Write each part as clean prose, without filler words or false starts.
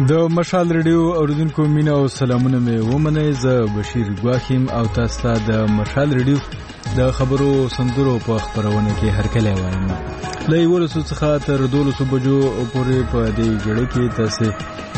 د مشال ریډیو اوریدونکو مینا او سلامونه مې ومنئ. زه بشیر ګواخیم او تاسو ته د مشال ریډیو د خبرو سندرو په خبرونه کې هرکلی وایم. له 11 څخه تر 12 بجو پورې په دې غړي کې تاسو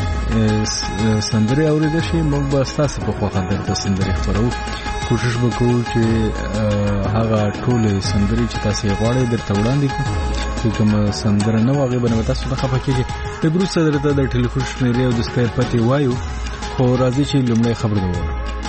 سندري اوریدئ شي. موږ به تاسو په خوا درته سندري خبرو کوشش وکړو چې هغه ټول سندري چې تاسو غواړئ درته وړاندې کړو. کوم سندره نو هغه به تاسو نه خفه کیږي. د بروس درته د ټلیفون شمیرې او د سکایپ پته وایو. خو راځي چې لومړی خبر دی.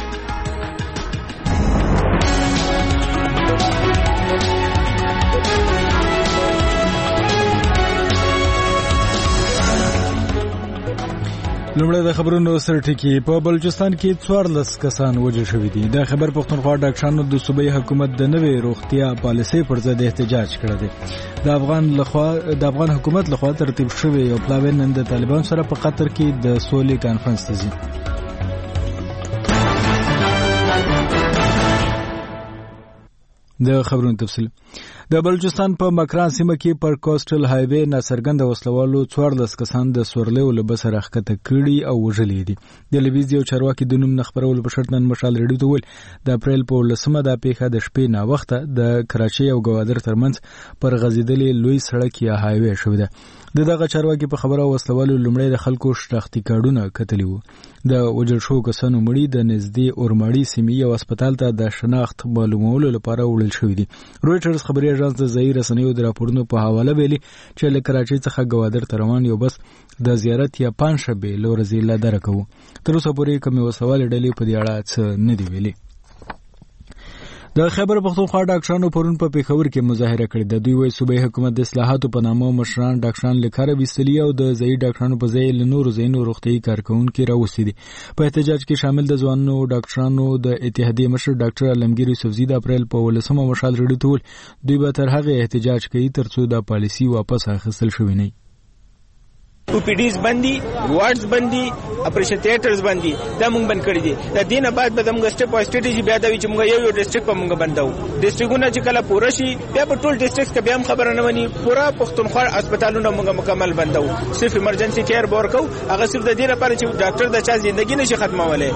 لومړی د خبرونو سره ټکی. په بلوچستان کې 14 کسان وژل شوي دي. د خیبر پختونخوا ډاکټرانو د صوبایي حکومت د نوې روغتیا پالیسۍ پر ضد احتجاج کړی دی. د افغان حکومت لخوا ترتیب شوی یو پلاوی نن د طالبان سره په قطر کې د سولې کانفرنس ته ځي. د خبرونو تفصیل. د بلوچستان په مکران سیمه کې پر کوسټل هایوې ناڅرګند وسلوالو 14 کسان د سورلیو له بس راخته کړي او وژلي دي. د لویز یو چارواکي د نوم نخبرولو په شرط نن مشال ریډیو ته ویل د اپریل په 10مه د پیښه د شپې نا وخته د کراچۍ او ګوادر ترمنځ پر غزیدلې لوی سړک یا هایوې شوې ده. دغه چارواکي په خبره وسلوالو لومړی د خلکو شناختی کارډونه کتلی وو. د وژل شو کسانو مړي د نږدې اورماړي سیمې او هسپتال ته د شناخت معلومولو لپاره وړل شوی دي. رويټرز خبري اژانس د ځای رسنیو د راپورونو په حواله ویلي چې له کراچۍ څخه ګوادر ته روان یو بس د زیارت یا پنځشنبه لور ضلع درکو. تر اوسه پورې کومه وسوال ډلې په دې اړه څه نه دی ویلي. د خیبر پختونخوا ډاکټرانو پرون په پیښور کې مظاهره کړې ده. دوی وايي صوبایي حکومت د اصلاحاتو په نامه مشران ډاکټران لکاره وستلی او د ځای ډاکټرانو په ځای له نورو ځایونو روغتيایي کارکونکو راوستي دي. په احتجاج کې شامل د ځوانو ډاکټرانو د اتحادیې مشر ډاکټر علمگیر یوسفزي د اپریل په 10مه مشال ریډیو ته ویل دوی به تر هغه احتجاج کوي ترڅو د پالیسي واپس اخیستل شوی نه. اوپیډیز بندي، وارډز بندي، اپریشن تھیټرز بندي دا مونږ بند کړی دي. د دې نه بعد به زموږ سټیپ او سټریټیجي بیا دا وي چې موږ یو ډیسټریکټ په موږ بندو. ډیسټریکټونه چې کله پوره شي بیا په ټول ډیسټریکټس کې بیا هم خبره نه ونی. پوره پختونخوا هسپتالونه موږ مکمل بندو. صرف ایمرجنسي کیر ورکو. هغه صرف د دې لپاره چې ډاکټر د چا ژوندۍ نشي ختمولای.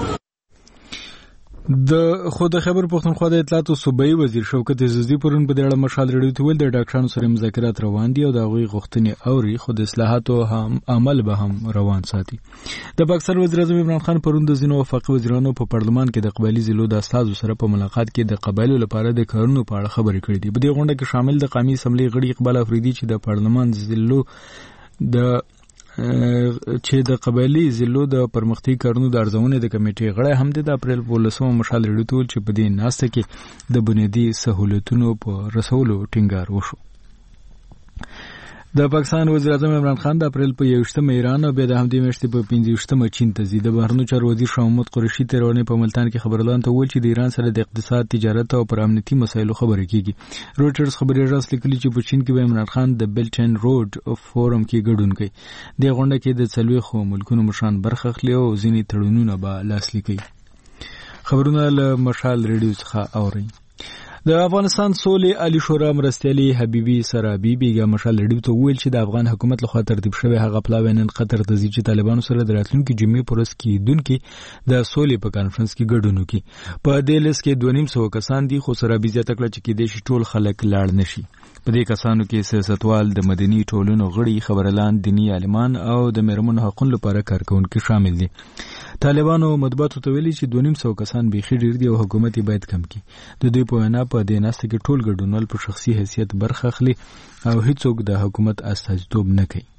د خود خبر پختونخوا د اطلاعات او صوبایي وزیر شوکت عزیزی پرون په دې اړه مشال ریډیو ته ویل د ډاکټرانو سره مذاکرات روان دي او د غوي غوښتنې اوري خود اصلاحاتو هم عمل به هم روان ساتي. د پاکستان وزیر اعظم عمران خان پرون د ځینو وفاقي وزیرانو په پارلمان کې د قبایلی ضلعو د استادو سره په ملاقات کې د قبایلو لپاره د کارونو په اړه خبرې کړې دي. په دې غونډه کې شامل د قومي اسمبلی غړي اقبال افریدي چې د پارلمان ضلعو چې د قبایلی ضلعو د پرمختګ کارونو د ارزونې د کمیټې غړی هم د اپریل په 10مه مشال ریډیو ته چې په دې ناسته کې د بنیادی سہولتونو په رسولو ټینګار وشو. د پاکستان وزیر اعظم عمران خان د اپریل په 21مه ایران او بیا د همدې میاشتې په 25مه چین ته ځي. د بهرنیو چارو وزیر شاه محمود قریشي تیرونه په ملتان کې خبرلان ته ویل چې د ایران سره د اقتصاد، تجارت او پر امنیتي مسایلو خبرې کیږي. رويټرز خبري اژانس لیکلي چې په چین کې به عمران خان د بیلټ اینډ روډ فورم کې ګډون کوي. د غونډه کې د څلويخو ملکونو مشران برخه اخلي او ځینې تړونونه به لاسلیک کړي. خبرونه له مشال ریډیو څخه اوري. د افغانستان سولې عالی شورا مرستیالي حبیبي سرابي بیګا مشال ریډیو ته ویل چې د افغان حکومت لخوا ترتیب شوی هغه پلاوی نن قطر ته ځي چې طالبانو سره د راتلونکي جمعې پر ورځ کېدونکي د سولې په کانفرنس کې ګډون وکړي. په دې لیست کې 250 کسان دي خو سرابي زیاته کړه چې کېدای شي ټول خلک لاړ نشي. په دې کسانو کې سیاستوال، د مدني ټولنو غړي، خبرلان، دینی عالمان او د میرمنو حقوقو لپاره کارکونکي شامل دي. طالبانو مطبوعاتو ته ویلي چې 250 کسان بیخي ډیر دي او حکومت باید کم کړي. د دوی په وینا په دې ناسته کې ټول ګډونوال په شخصي حیثیت برخه اخلي او هیڅوک د حکومت استازیتوب نه کوي.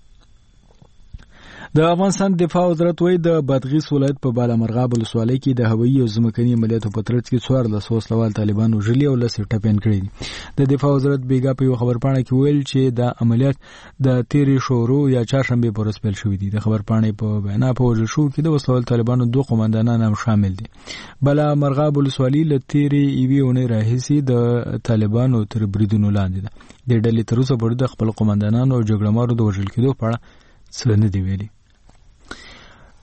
د افغانستان دفاع وزارت وایي د بادغیس ولایت په بالامرغاب ولسوالۍ کې د هوایي او ځمکني عملیاتو په ترڅ کې 14 وسلوال طالبانو وژلي او لس ټپيان کړي دي. د دفاع وزارت بیګا په یو خبرپاڼه کې ویل چې د عملیات د تیرې شورو یا چهارشنبه پر ورځ پیل شوې دي. د خبرپاڼې په بیان په وژل شو کې د وسلوال طالبانو 2 قومندانان هم شامل دي. بالامرغاب ولسوالۍ له تیرې ایوي اونۍ راهیسې د طالبانو تر بریدونو لاندې ده. د ډلې تر اوسه پورې د خپل قومندانانو او جګړهمارو د وژل کېدو په اړه څه نه دی ویلي.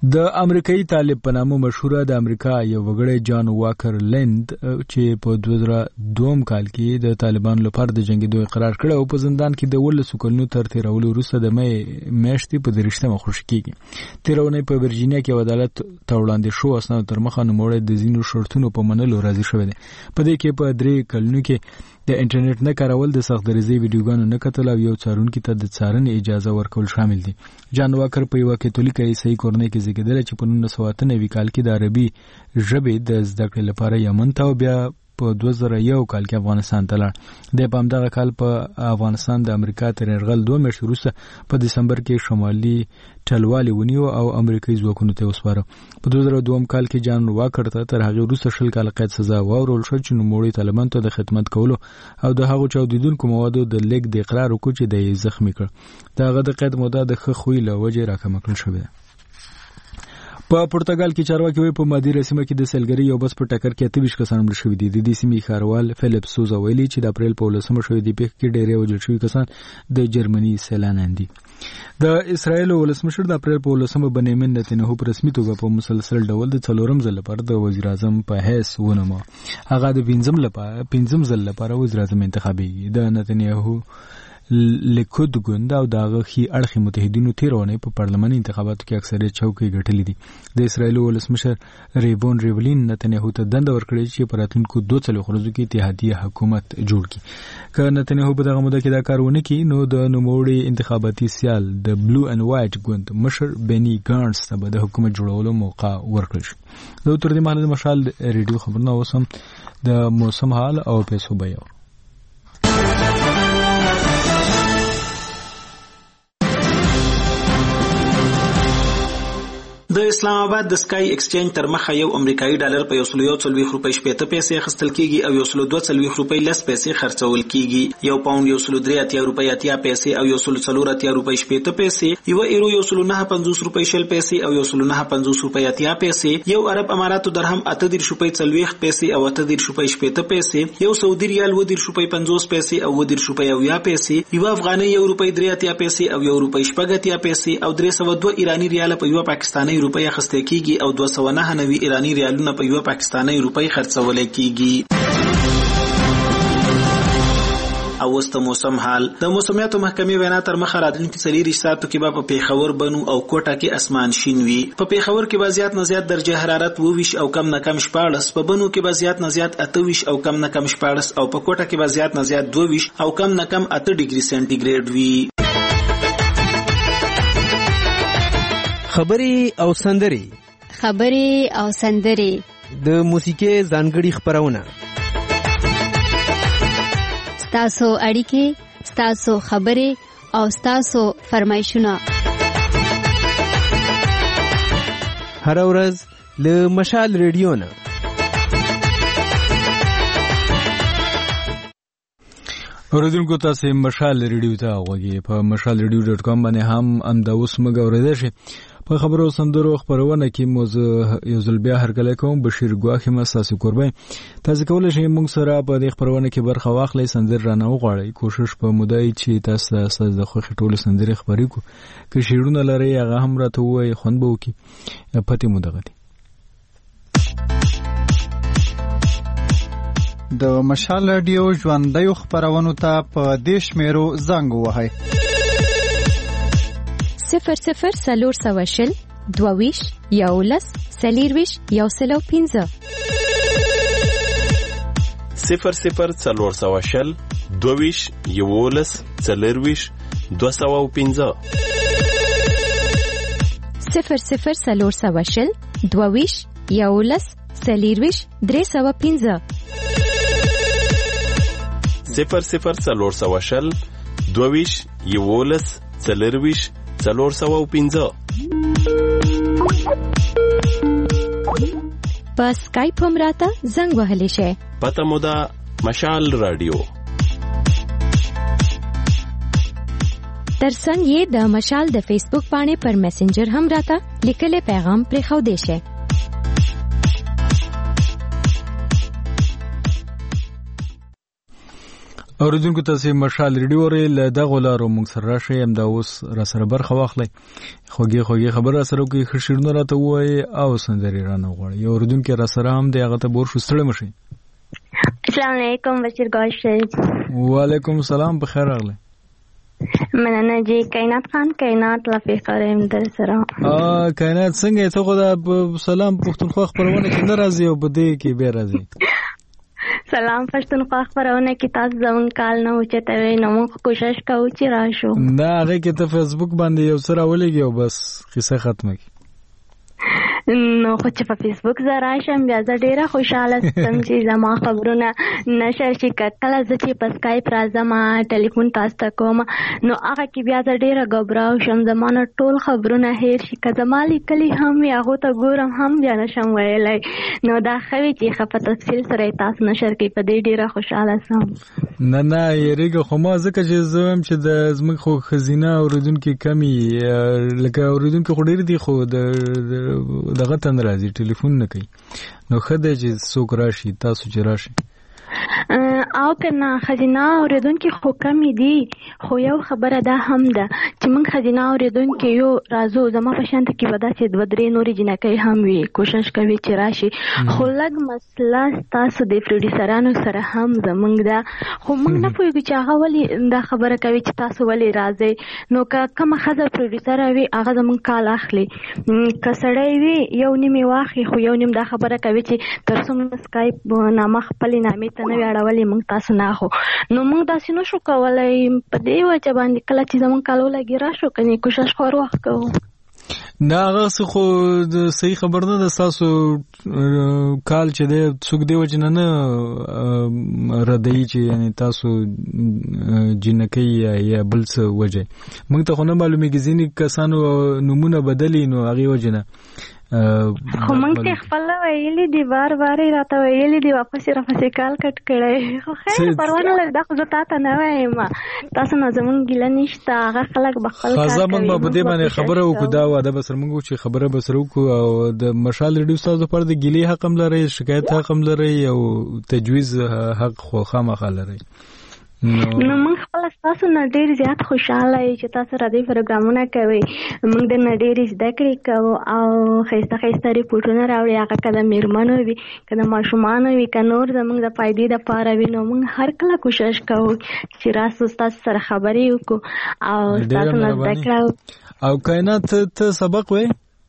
د امریکایي طالب په نامه مشهوره د امریکا یو وګړی جان واکر لند چې په 2002 کال کې د طالبانو لپاره د جنگیدو اقرار کړ او په زندان کې د 12 کلونو تر تیرولو وروسته د میاشتې په 30 خوشی کیږي. تیرونه په ورجینیا کې عدالت ته وړاندې شو اسناد تر مخه نوموړی د زینو شرطونو په منلو راضي شوی دی. په دې کې په 3 کلونو کې د انټرنیټ نه کارول د سخت درزي ویډیوګانو نه کتل او یو څارونکي ته د څارنې اجازه ورکول شامل دي. جان واکر په یو کاتولیک عیسائی کورنۍ کې زیږیدل چې په 1998 کال کې د عربي ژبې د زده کړې لپاره یمن ته او بیا په 2001 کال کې افغانستان ته لاړ. د پامدغه کال په افغانستان د امریکا تر یرغل 2 میاشتې وروسته په دسمبر کې شمالي ټلوالي ونیو او امریکایي ځواکونو ته وسپاره. په 2002 کال کې جان واکر ته تر هغه وروسته 10 کال قید سزا واورول شو چې نوموړي طالبانو ته د خدمت کولو او د هغو چاودیدونکو موادو د لیک د اقرار وکړ چې د زخمی کړ. دغه د قید موده د ښه خوی له وجې راکمه کړل شوې ده. په پرتګال کې چارواکي وایي په مادیره سیمه کې د سیلګرۍ یو بس په ټکر کې 28 کسان مړ شوي دي. د دې سیمې ښاروال فلیپ سوزا ویلي چې د اپریل په 19 شوې د پیښې کې ډېر وژل شوي کسان د جرمني سیلانیان دي. د اسرایل ولسمشر د اپریل په 19 بنیامین نتنیاهو په رسمي توګه په مسلسل ډول د 4م ځل لپاره د وزیر اعظم په حیث ونومو. هغه د 5م ځل لپاره وزیر اعظم انتخابېږي. د نتنیاهو لیکود ګوند او دغه خي اړخي متحدینو تیرونه په پارلماني انتخاباتو کې اکثریت چوکۍ ګټلې دي. د اسرایل ولسمشر ریبون ریولین نتنیاهو ته دنده ورکړې چې په راتلونکو 2 ورځو کې اتحادیه حکومت جوړ کړي. که نتنیاهو په دغه موده کې دا کار ونه کړي نو د نوموړي انتخاباتي سیال د بلو اند وایټ ګوند مشر بنی ګانټس ته به د حکومت جوړولو موقع ورکړل شي. د تر دې مهاله د مشال ریډیو خبرونه اوسم د موسم حال او پیسو بیان. د اسلام آباد د سکای ایکسچینج تر مخه یو امریکایي ډالر په 140 روپۍ 80 پیسې اخیستل کیږي او 120 روپۍ لس پیسې خرڅول کیږي. یو پاوند 103 روپۍ 80 پیسې او 140 روپۍ 80 پیسې، یو ایرو 109.50 روپۍ 60 پیسې او 109.50 روپۍ 80 پیسې، یو عرب اماراتو درهم 38 روپۍ 40 پیسې او 38 روپۍ 80 پیسې، یو سعودي ریال 20 روپۍ 50 پیسې او 20 روپۍ 90 پیسې، یو افغاني 1 روپۍ 83 پیسې او 1 روپۍ 80 پیسې او 302 ایرانی ریال په یو پاکستاني روپۍ اخیستل کیږي او 299 ایرانی ریالونه په یو پاکستاني روپۍ خرڅول کیږي. او وست موسم حال. د موسمیاتو محکمې وینا تر مخه راتلونکي 4 ساعتو کې په پیښور، بنو او کوټه کې اسمان شین وي. په پیښور کې به زیات نه زیات درجه حرارت 22 او کم نه کم 14، په بنو کې به زیات نه زیات 28 او کم نه کم 14 او په کوټه کې به زیات نه زیات 22 او کم نه کم 8 ډیګري سنټیګریډ وي. خبرې او سندرې د موسیقي ځانګړي خبرونه، ستاسو اړیکې، ستاسو خبرې او ستاسو فرمایشونه هر ورځ له مشال ریډیو نه. اوریدونکو تاسو مشال ریډیو ته غوږی په mashalradio.com باندې هم دا اوس موږ اوریدل شي. په خبرو سندرو خبرونه کې موضوع یو ځل بیا هرکله کوم بشیر ګواخي مساسي قربان. تاسو کولای شئ موږ سره په دې خبرونه کې برخه واخلئ، سندر رانه وغواړئ. کوشش په مودای چې تاسو د خوښ ټولو سندرې خبرې کو که شیرونه لري هغه هم راته وای خوند به وکي پته مو دغه دي. د مشال رادیو ژوندۍ خبرونو ته په دیش میرو زنګ وهاي 00 22 11 40 105 00 22 11 40 205 00 22 11 40 305 00 22 11 40 405. په سکایپ هم راته زنګ وهلی شئ. پته مو ده مشال رادیو. ترڅنګ یې د مشال د فیسبوک باندې پر میسنجر هم راته لیکلی پیغام پرېښودی شئ. اوریدونکو تاسو مشال ریډیو له دغه لارو موږ سره راشي هم دا اوس را سره برخه واخلي خوږی خبره سره کوي خشیرونه راته وای او سندري رانه غواړي یو اوریدونکو را سره هم دغه ته بور شوستړی مشي. السلام علیکم بشیر ګل شهید. وعلیکم السلام بخیر راغلی. مننه جی کائنات خان کائنات لفیق رحم در سره. کائنات څنګه ته خو دا سلام پښتونخوا خبرونه کې ناراضي او بده کې به راضي. سلام پښتونخوا خبرونه کې تاسو زمون کال نه اوچته وي نو موږ کوشش کوو چې راشو. نه هغه کې ته فیسبوک باندې یو سره ولګي او بس قصه ختمه کی. نو خو چې په فیسبوک زه راشم بیا زه ډیره خوشحاله سم چې زما خبرونه نشر شي. کله زه چې په سکایپ راځم ټلیفون تاسو ته کوم نو هغه کې بیا زه ډیره غبراو شم زما نه ټول خبرونه هیر شي. که زما لیکلي هم وي هغو ته ګورم هم بیا نشم ویلی نو دا ښه وي چې ښه په تفصیل سره یې تاسو نشر کوي. په دې ډیره خوشحاله سم. نه یېرېږه خو ما ځکه چې زه وایم چې زموږ خو ښځینه اورېدونکي کمې لکه اورېدونکي خو ډېر دي خو دغه ته نه راځي ټلیفون نه کوي نو ښه دی چې څوک راشي تاسو چې راشي. او کنه خزینه اوریدونکي خو کمی دي خو یو خبره ده هم ده چې موږ خزینه اوریدونکي یو راځو زما په شانته کې ودا چې 2-3 نورې جنکۍ هم وي کوشش کوي چې راشي خو لږ مسله تاسو د پروډوسرانو سره هم زمونږ ده خو موږ نه پوهیږو چې هغه ولې دا خبره کوي چې تاسو ولې راځئ. نو که کومه ښځه پروډوسر وي هغه زمونږ کال اخلي که سړی وي یو نیم یې واخلي خو یو نیم دا خبره کوي چې تر څو موږ سکایپ نامه خپلې نامې ته نه وي اړولې موږ تاسو نه خو نو موږ داسې نشو کولی په دې وجه باندې کله چې زموږ کال ولګي راشو کنې کوشش خو هر وخت کوو. نه هغه څه خو صحیح خبر نه ده ستاسو کال چې دی څوک دی وجه نه ردوي چې یعنې تاسو جنکۍ یا بل څه وجه موږ ته خو نه معلومېږي ځینې کسانو نومونه بدلي نو هغې وجه نه خو موږ ته خپل ویلي دي بار راته ویلي دي واپس کال کټ کړی خو خیر پروا نه لري دا خو زه تا ته نه وایم تاسو نه زمونږ ګیله نشته هغه خلک به خپل کار کوي. موږ به په دې باندې خبره وکړو دا واده به سره موږ چې خبره به سره وکړو او د مشال ریډیو ستاسو لپاره د ګیلې حق هم لرئ شکایت حق هم لرئ او تجویز حق خو خامخا لرئ. نو موږ خپل تاسو نه ډېر زیات خوشاله یو چې تاسو را دې پروګرامونه کوي موږ د نه ډېرې زده کړې کوو او ښایسته ریپورټونه راوړي هغه که د میرمنو وي که د ماشومانو وي که نور زموږ د فایدې دپاره وي نو موږ هر کله کوشش کوو چې راسو ستاسو سره خبرې وکړو او ستاسو نه زده کړه. او کائنات ته سبق وایې؟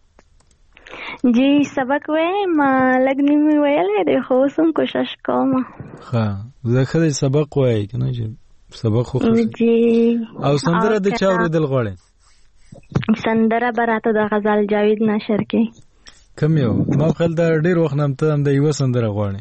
جی سبق وایم لږ نیم ویلی دی خو اوس هم کوشش کوم. ښه زه ښه دی سبق وایي که نه چې سبق خو جی. او سندره د چا اورېدل غواړې؟ سندره به راته د غزل جاوید نشر کې. کوم یو؟ ما خیال دا ډېر وخت نه ته هم د یوه سندره غواړې.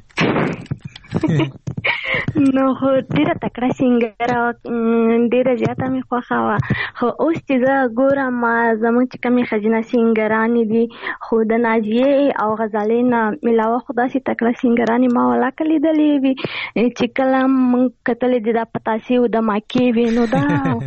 نو خو ډېره تکړه سینګره ډېره زیاته مې خوښه وه خو اوس چې زه ګورم زموږ چې کومې ښځینه سینګرانې دي خو د ناجیې او غزلې نه علاوه خو داسې تکړه سینګرانې ما ولاکه لیدلې وي چې کله موږ کتلې دي دا پتاسې و د ماکې وي نو دا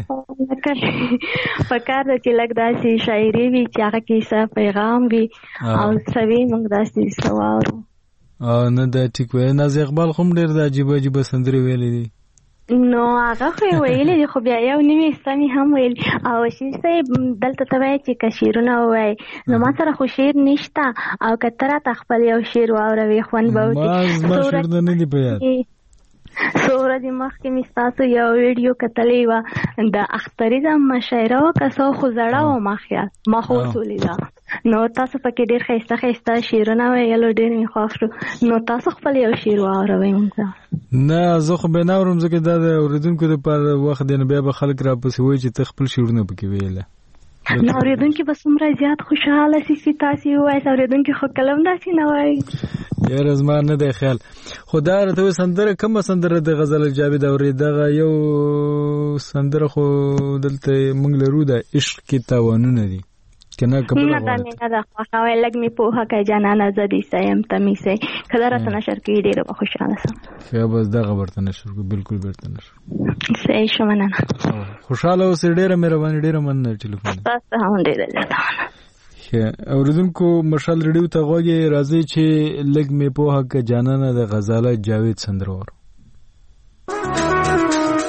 پکار ده چې لږ داسې شاعري وي چې هغه کې څه پیغام وي او څه وي موږ داسې څه واورو. نه دا ټیک وایي نازي اقبال خو هم ډېر د عجیبه سندرې ویلې دي. نو هغه خو یې ویلې دي خو بیا یو نیمې سمې هم ویل او شیر صاحب دلته ته وایي چې که شعرونه ووایي نو ما سره خو شعر نشته او که ته راته خپل یو شعر واوروې خوند به وکړي. ما شعر نه دی په یاد. څو ورځې مخکې مې ستاسو یو ویډیو کتلی وه د اختري د مشاعره وه که څه خو زړه وه ما خیال ما خو ولیده نو تاسو پکې ډېر ښایسته شعرونه ویلو ډېر مې خوښ شو نو تاسو خپل یو شعر واوروئ موږ ته. نه زه خو بیا نه اورم ځکه دا د اورېدونکو دپاره وخت دی نو بیا به خلک راپسې وایي چې ته خپل شعرونه پکې ویله نو اورېدونکي به څومره زیات خوشحاله شي چې تاسې ووایاست اورېدونکي خو کله هم داسې نه وایي. یاره زما نه دی خیال خو دا راته وایي سندره کومه سندره د غزل جاوید اورې دغه یو سندره خو دلته موږ لرو د عشق کې تاوانونه دي که نه که بله غواړې نه ده خوښه وایي لږ مې پوهه کړئ جانانه زه دې څه یم ته مې څه که دا راته نشر کړي ډېره به خوشحاله شم. ښه بس دغه ورته نشر کړو بلکل بیرته نشر صحیح شو مننه خوشحاله اوسئ ډېره مهرباني ډېره مننه ټلیفون تاسو هم ډېره زیاته مننه. اوریدونکو مشال ریډیو ته غوږی راځي چې لږ مې پوهه که جانانه د غزاله جاوید سندره وارو.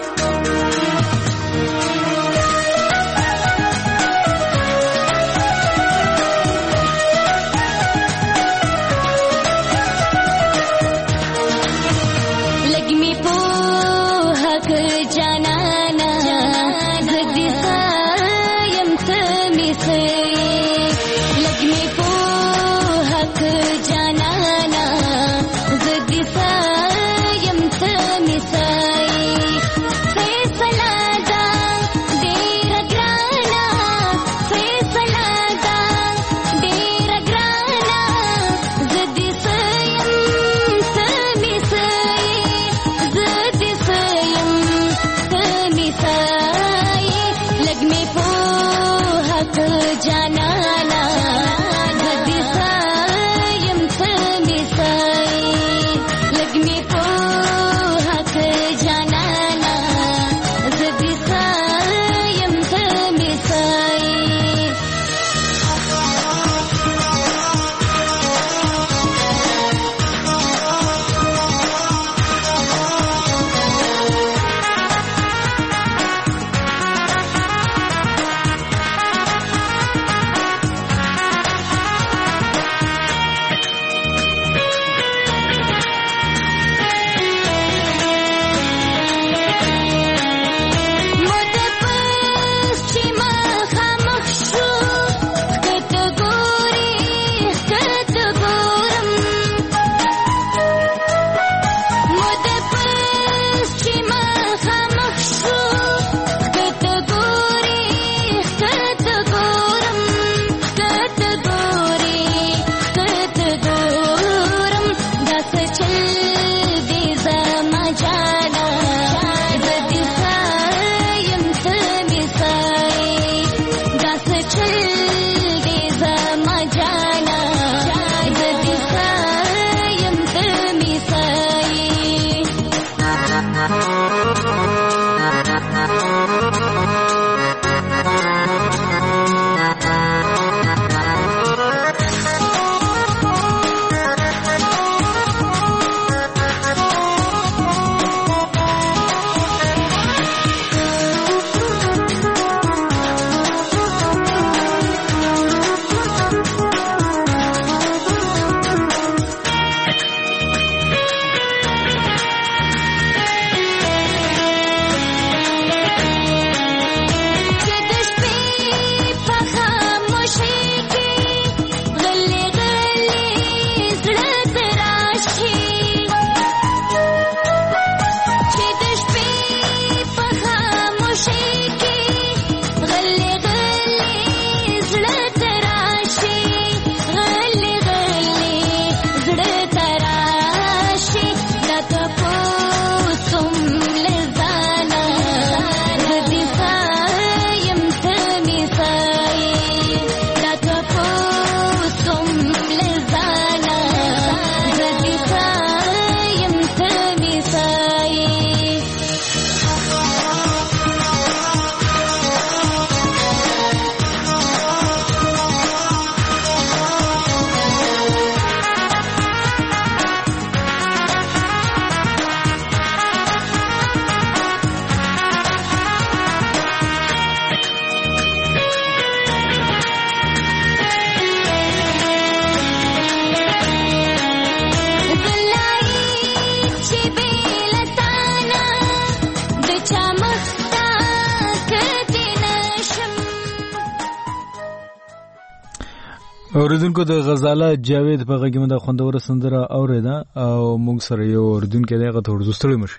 اوریدونکو د غزاله جاوید په غږ کې د خوندوره سندره اوریدا او موږ سره یو اوریدونکو دغه ته ورزستړی مشي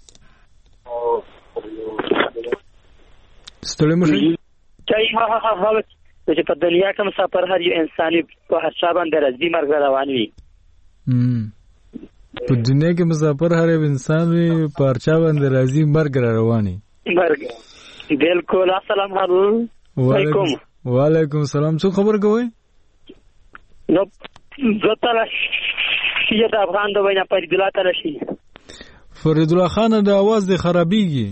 ستړی مشي چې په دنیا کې مسافر هر یو انساني په هر چا باندې راځي مرګ روان وي په دنیا کې مسافر هر یو انسان وي په هر چا باندې راځي مرګ روان وي مرګ بالکل. السلام علیکم. وعلیکم السلام. څه خبر کوئ؟ نو زتاله شي د افغان د وینا فرید الله تعالی شي فرید الله خان د आवाज د خرابېږي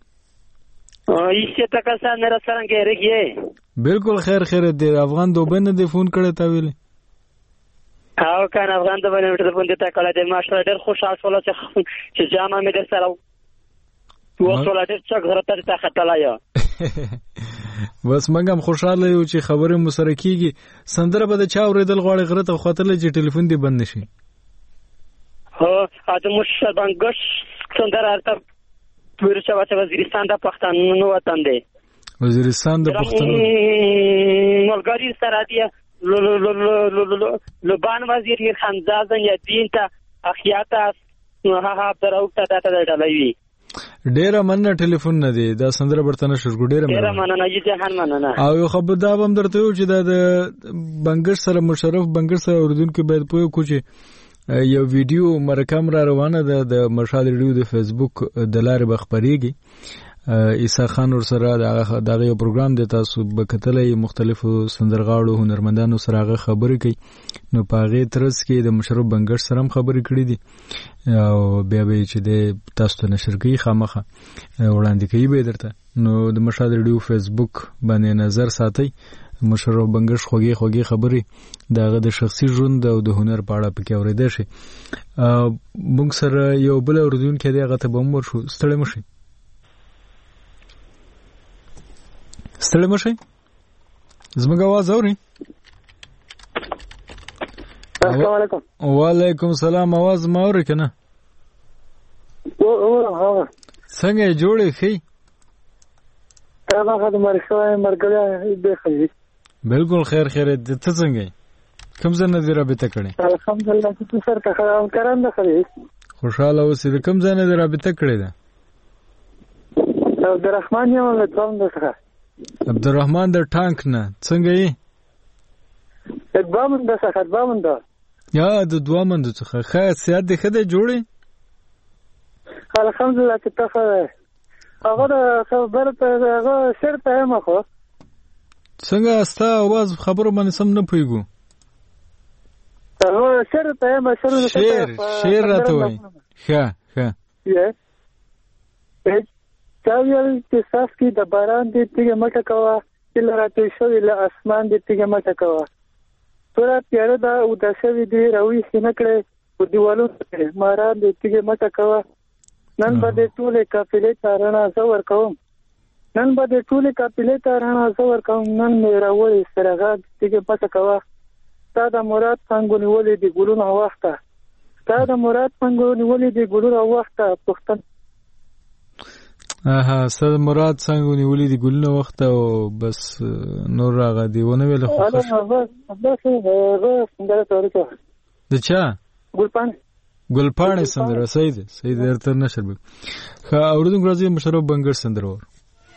ایسه تک سره نه څنګه رګي بالکل خیر د افغان دوبنه د فون کړه تا ویل او کان افغان دوبنه ته فون ته کړه د ماشره ډېر خوشاله شول چې جامه مې در سره وصله ډېر څنګه غرته ته خطلایا بس منګم خوشاله یو چې خبره مو سره کیږي. سندره به د چا اوریدل غواړي غره ته خاطر چې ټلیفون دی بند نشي. هو اته مشر بنګش سندره ارته ورچا وزیرستان د پښتنو وطن دی. وزیرستان د پښتنو ملګری سره دی لبان وزیر خندازه یدین ته اخیاته ها دراو ته ډلوي ډیره مننه ټلیفون نه دی دا سندره برتنه شرګو ډیره مننه یی جهان مننه او یو خبر دا هم درته یو چې دا د بنګش سره مشرف بنګش سره اوریدونکو باید پوه کو چې یو ویډیو مرکم را روانه ده د مشال ریډیو د فیسبوک د لارې بخبريږي عیسی خان ور سره دا یو پروګرام دی تاسو به کتلې مختلفو سندرغاړو هنرمندانو سره هغه خبرې کوي نو پاغه ترڅ کې د مشرف بنګش سره هم خبرې کړې دي او بیا به چې د تاسو ته نشر کوي خامخه وړاندې کوي به درته نو د مشال ریډیو فیسبوک باندې نظر ساتي مشرف بنګش خوږی خبرې داغه د شخصي ژوند او د هنر په اړه پکې اورېدل شي. موږ سره یو بل اوریدونکو دی هغه ته بمور شو ستړی مشي زموږ आवाज اوري؟ السلام علیکم. وعلیکم السلام. आवाज ما اوري کنه؟ څنګه جوړې خې؟ تاسو د مرګړیا دې خې؟ بالکل خیر دې ته څنګه؟ کوم ځای نه دی رابطه کړې؟ الحمدلله چې سر ته خبرم کړم ده خې. خوشاله اوسې. کوم ځای نه دی رابطه کړې ده؟ عبدالرحمن یم له دوم ده څخه. عبدالرحمن د ټانک نه څنګه یې؟ اقبامن ده څخه اقبامن ده. یا د دوه مند څخه ښه سیاست د خده جوړي الحمدلله چې تاسو هغه د خبره ته هغه شرط هم خو څنګه استا आवाज خبرو باندې سم نه پويګو هغه شرط هم شعر راته وای ښه یې چاویل چې ساس کې د باران دې تیګه مټه کوا چې لراته شوی له اسمان دې تیګه مټه کوا تورا پیاره دا او د شوی دې راوي سینه کړې په دیوالو ماران دې تیګه مټه کوا نن به ټولې قافلې تارانه زور کوم نن به ټولې قافلې تارانه زور کوم نن مې راوړې سرغا دې پته کوا تا د مراد څنګه نیولې دي ګلونه وخته تا د مراد څنګه نیولې دي ګلونه وخته پښتن سر مراد څنګه نیولې دي ګلونه وخته او بس نور راغی دی ونه ویل خو د چا ګلپاڼه سندره سید ارتر نشر به خا اوردون راځي مشرف بنګر سندره ور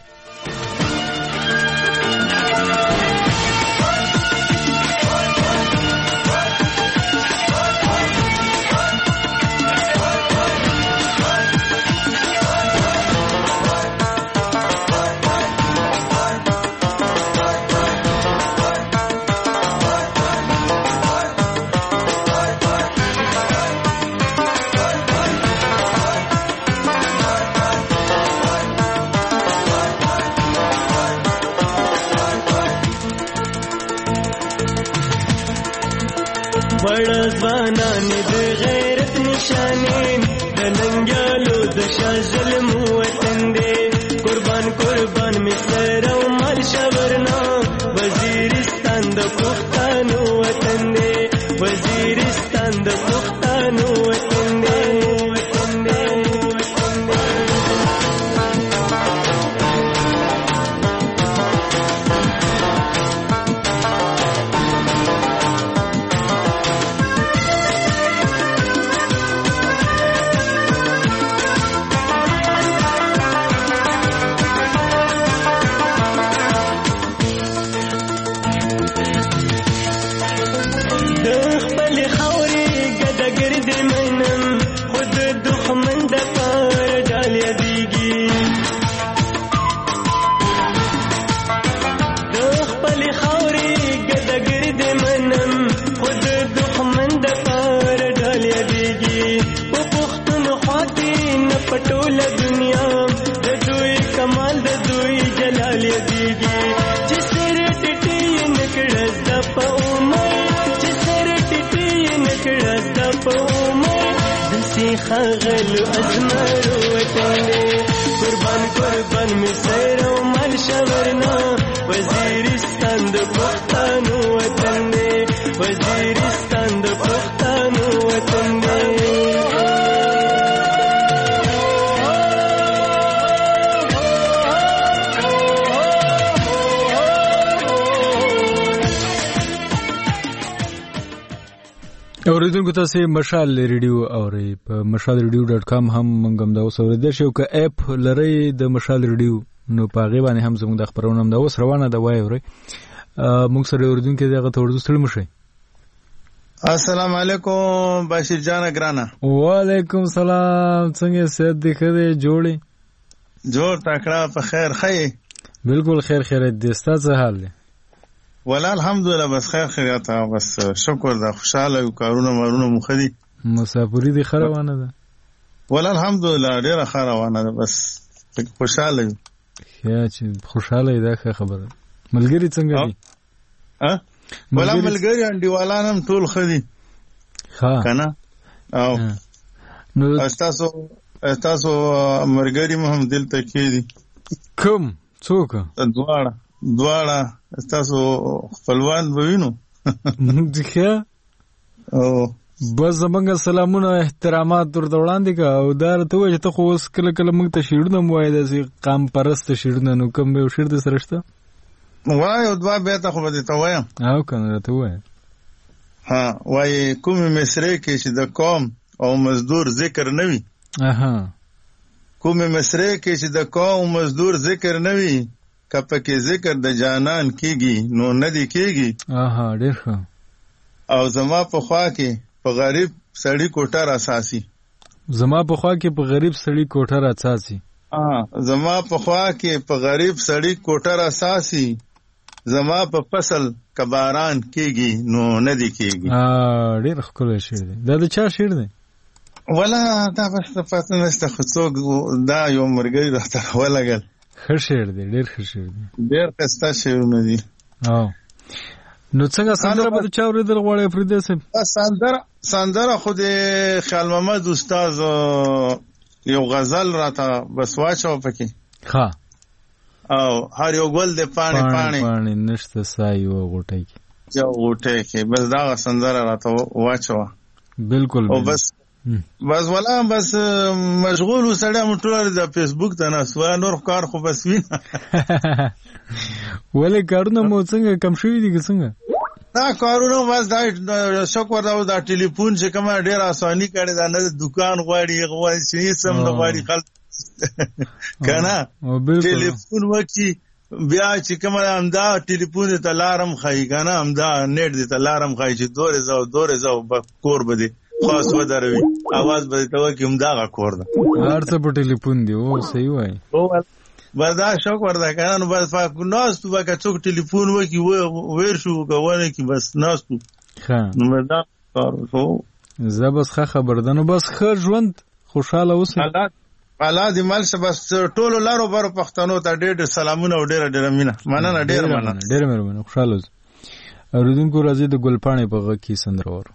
اوریدونکو تاسو مشال ریډیو اوري په mashalradio.com هم منګم دا اوس اوریدل شو که اپ لري د مشال ریډیو نو پاغه باندې هم زموږ د خبرونه هم دا اوس روانه دا وای اوري موږ سره اوریدونکو دغه تورځو ستړي مشي. السلام علیکم بشیر جان ګرانا. وعلیکم سلام څنګه سید دې خره جوړي جوړ تکړه په خیر خې بالکل خیر دې ستاسو حال دی ولا الحمدلله بس خیریت بس شکر دا خوشاله یو کارونه مارونه مخدي مسافری دي خروانه ده ولا الحمدلله ډیره خروانه ده بس خوشاله یو چې خوشاله ده خبره ملګری څنګه دي ولا ملګری انډیوالانم ټول خدي ها کنه او نو تاسو مرګری مهم دلته کې دي کوم څوک دواړه تاسو خپلوان بوینو ځکه او بس زمونږ سلامونه احترامات ورته وړاندې کا او دا ته وایي ته خو اوس کله موږ ته شیرونه موایي داسې قام پرست شیرونه نو کوم یو شیر د سره شته وایي او دوا به ته خو به ته وایم او کنه ته وایي ها وایي کومې مصرې کې چې د قوم او مزدور ذکر نه وي کومې مصرې کې چې د قوم مزدور ذکر نه وي کپه کې ذکر د جانان کیږي نو ندی کیږي ډیر ښه او زما په خوا کې په غریب سړی کوټه اساسي. زما په خوا کې په غریب سړی کوټه اساسي. زما په خوا کې په غریب سړی کوټه اساسي. زما په فصل کباران کېږي نو نه دی کېږي. ډېر ښکلی شعر دی. دا د چا شعر دی؟ ولا دا بس پته نشته خو څوک دا یو مرګري راته ولګل. ښه شعر دی، ډېر ښه شعر دی، ډېر ښایسته شعرونه دي. نو څنګه سندره به د چا اورېدل غواړې فریده صاحب؟ سندره خو د خیال محمد استاد یو غزل راته بس واچو پکې. ښه. او هر یو ګل د پاڼې پاڼې نشته سا یو غوټۍ کې بس دا سندره راته واچوه. بالکل. او بس ولا بس مشغول وسړی موټر د فیسبوک ته نسو نور کار خو بس وینه. ولې کارونه مو څنګه کم شوي دي که څنګه؟ دا کارونه بس دا شکر دا ټلیفون چې کومه ډېر اساني کړې ده، نه دکان غواړي چې سم نه غواړي خلک کنه ټلیفون وکړي بیا چې کومه همدا ټلیفون ته لارم ښایي کنه همدا نیټ دې ته لارم ښایي چې دورې زو کور به دې خاص ودروي اواز به ته وکړي همدغه کور ده هر څه په ټلیفون دی. او صحیح وایي. بس دا شکر ده کنه. نو بس ناستو به که څوک ټلیفون وکړي ویر شو کوونه کې بس ناستو. نو دا کار خو زه بس ښه خبر ده. نو بس ښه ژوند خوشحاله اوسئ. الله دې مل شه. بس ټولو لارو برو پښتنو ته ډېر سلامونه او ډېره مینه. مننه، ډېره مننه، ډېره مهرباني. خوشحاله اوسئ. اورېدونکو راځي د ګلپاڼې په غږ کې سندره واورو.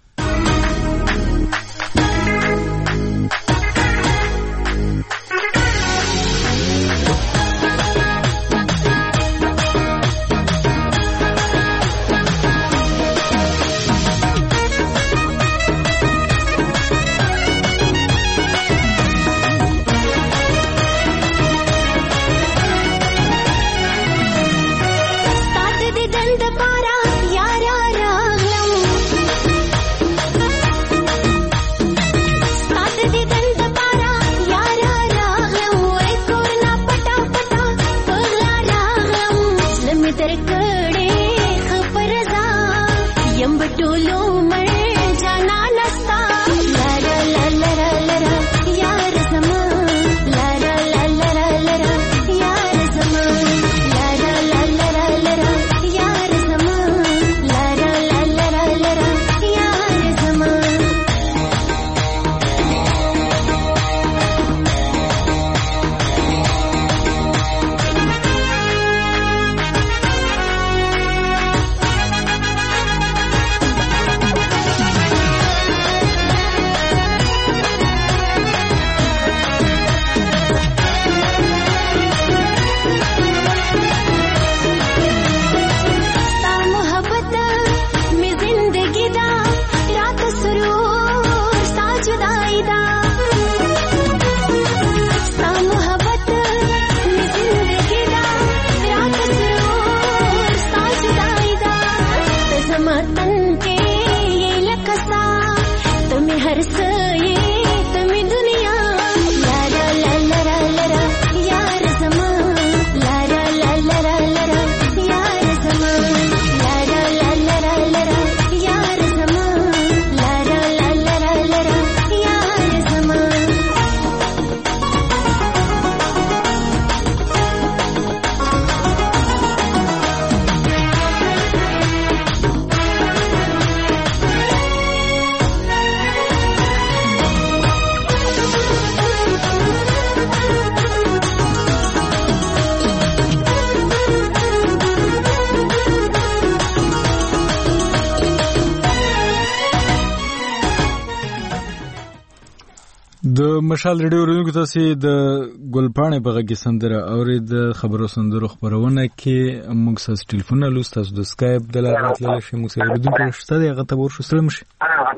مشال ریډیو اورېدونکو تاسو د ګلپاڼې په غږ کې سندره اورئ. د خبرو سندرو خپرونه کې موږ ساس ټلیفون لوس تاسو د سکایپ د لارې راتللی شئ. موږ سره اورېدونکي شته دی هغه ته به ورشو. ستړی مشئ.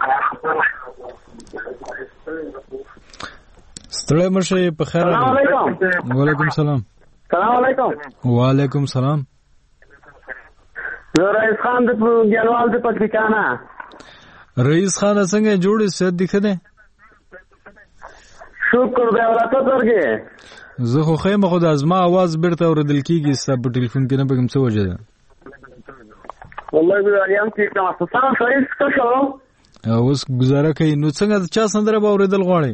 ستړی مشئ. په خیر راغلی. وعلیکم سلام. سلام علیکم. وعلیکم سلام. زه رئیس خان د ګیلوال د پکتیکا. رئیس خان څنګه جوړې صحت دې ښه دی؟ شکر دی. ورته درګه زه خو خیمه خو د ازما आवाज بیرته اوریدل کیږي. ستا په ټلیفون کې نه پکم څه وجه ده؟ والله بیایم کې کوم څه سره څه شو اوس گزاره کوي. نو څنګه چا سندره به اوریدل غواړي؟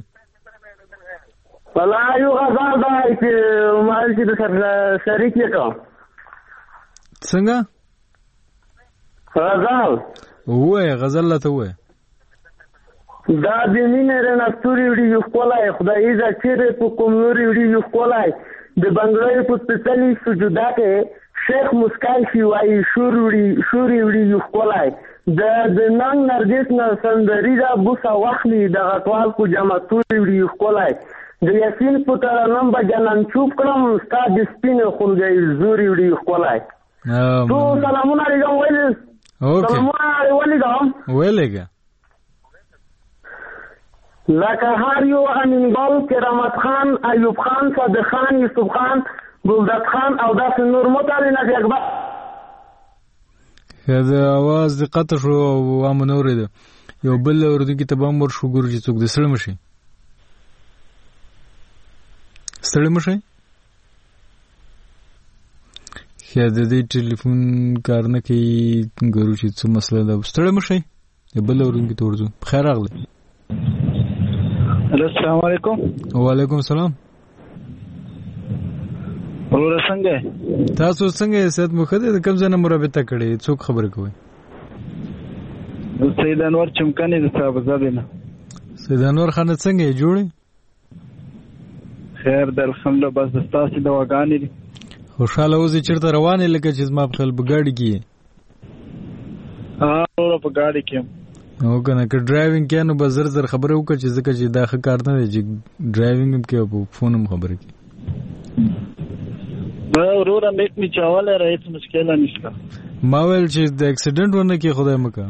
والله یو غزل دا چې مال چې د شریک یې کو څنګه غزل وای غزل لا ته وای دا د مینې رڼا ستوري وړي یو کولای خدای دې چیرې په کوم نوري وړي یو کولای د بنگړې په سپېڅلي سجدا کې شیخ مسکان شي وای شوري وړي یو کولای د نن نرګس نه سندري دا بوسا واخلي د غټوال کو جمع ستوري وړي یو کولای د یاسین په ترنم بجنن چوپ کړم استاد سپینه خونګي زوري وړي یو کولای تو سلامونه علیکم ویل سلامونه علیکم ویلګه لکه هر یو امینبال کرامت خان ایوب خان صادق خان یوسف خان ګلداد خان او داسې نور متعلق اکبر دا आवाज د قطع شو او امن اورید یو بل اوردونکو ته بم ور شو ګور چې څوک د سړی مشي خیا د دې ټلیفون کار نه کوي ګورو چې څه مسله ده ستړی مشي بل اورونکو ته ورځو بخیر راغلی. السلام علیکم. وعلیکم السلام. ورور څنګه تاسو څنګه سید مخده د کوم ځای نمبر رابطه کړي څوک خبر کوي؟ سید انور چمکانی د صاحب زادینه. سید انور خان څنګه جوړي؟ خیر د الحمدلله بس تاسو د واغانې دي. خوشاله اوسې چیرته روانې لکه چې زما په خپل بګاډي کې. ورور په ګاډي کې. او کنه که ډرایوینګ کې نو بزر زر خبره وکړه چې ځکه چې دا ښه کار نه دی چې ډرایوینګ هم کې او فون هم خبره کې. ورور میک می چاواله هیڅ مشکل نشته. ما ویل چې د اکسیډنټ ونه کې خدای مکه.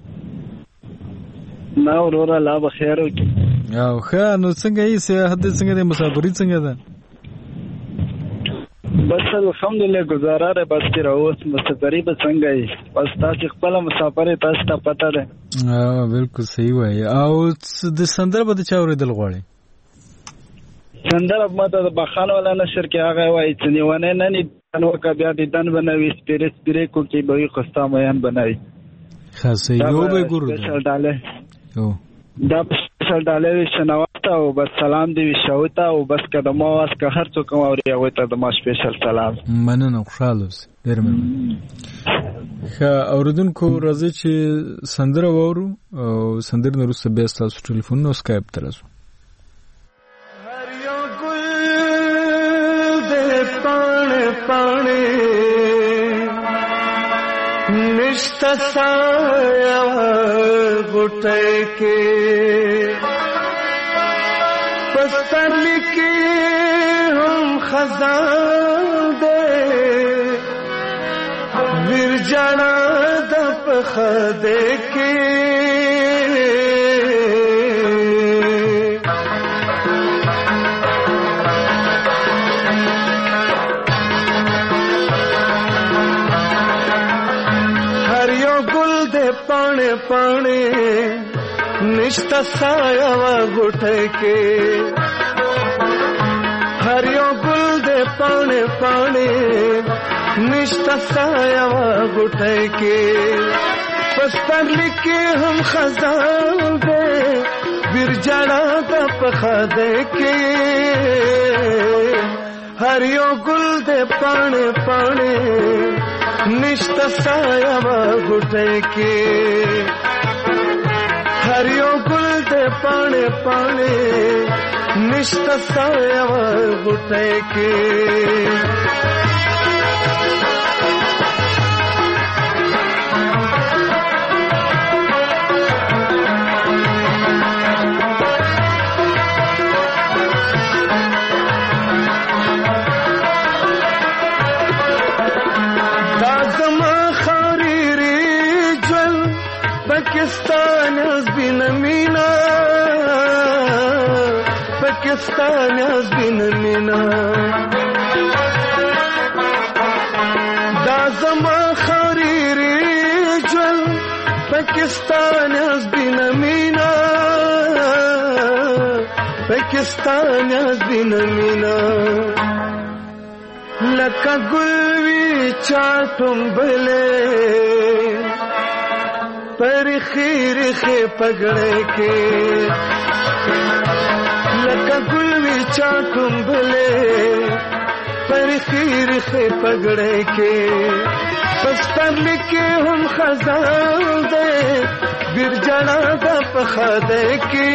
نه ورور الله به خیر وکړي. او ښه نو څنګه یې صحت څنګه دی مسافرۍ څنګه ده؟ بس الحمدلله گزاره ده بس چې راوس مسافرۍ به څنګه یې بس تاسو خپل مسافرۍ تاسو ته پته ده. بالکل صحیح وایي. او د سندره به چا اورېدل غواړي؟ سندره ماته د بخان ولا نشر کې هغه وایي چې نیونه نه ني نو کا بیا د دن بنوي سپیرې کو کې به خستا میان بنوي. خاصه یو به ګورو دا سپیشل ډالې شناوته او بس سلام دی وشوته او بس کدمو واس که هر څوک اوري هغه ته د ما سپیشل سلام. مننه خوشاله اوسئ. ډېر مننه. ښه اوریدونکو راځي چې سندره وورو او سندره نه وروسته بیا ستاسو ټلیفون نو سکایپ ته راځو. هر یو ګل دې پاڼې پاڼې نشته سایه غوټۍ کې پسترلی کې هم خزان دې ورجانا د پخده کې पाने पाने निष्ठा साया गुटे के हरियो गुल दे पाने पाने निष्ठा साया गुटे के पस्तर लिखे हम खजान दे बिरजाना दा पखदे के हरियो गुल दे पाने पाने निष्ठा साया गुटे के हरियो गुल दे पाने पाने निष्ठा साया गुटे के Pakistan has been a mina Pakistan has been a mina da zama khariri jal Pakistan has been a mina Pakistan has been a mina laka gulvi chatum bale پر خیر خې پګړې کې لکه ګل وی چا کومبلې پر خیر خې پګړې کې پستر کې هم خزان دې ګرجنا د پخده کې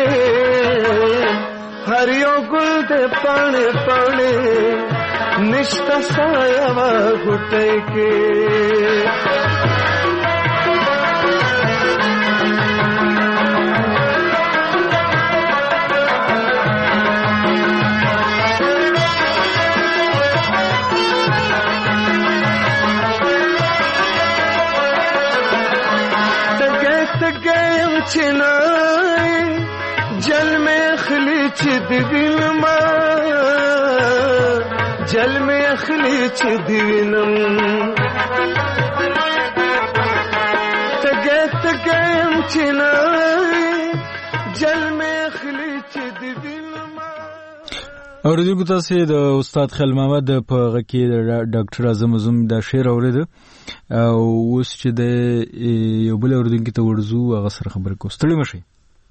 هر یو ګل دې پاڼې پاڼې نشتا سایه وا غټه کې چنای جل میں خلیچ دیوینما جل میں خلیچ دیوینم تگت گیم چنای جل میں خلیچ دیوینما. اوریدونکو تاسو د استاد خلیل محمد په غکې د ډاکټر اعظم زم دا شعر اورید او اوس چې د یو بل اوریدونکو ته ورزو هغه سره خبرې کوو. ستړي مشئ.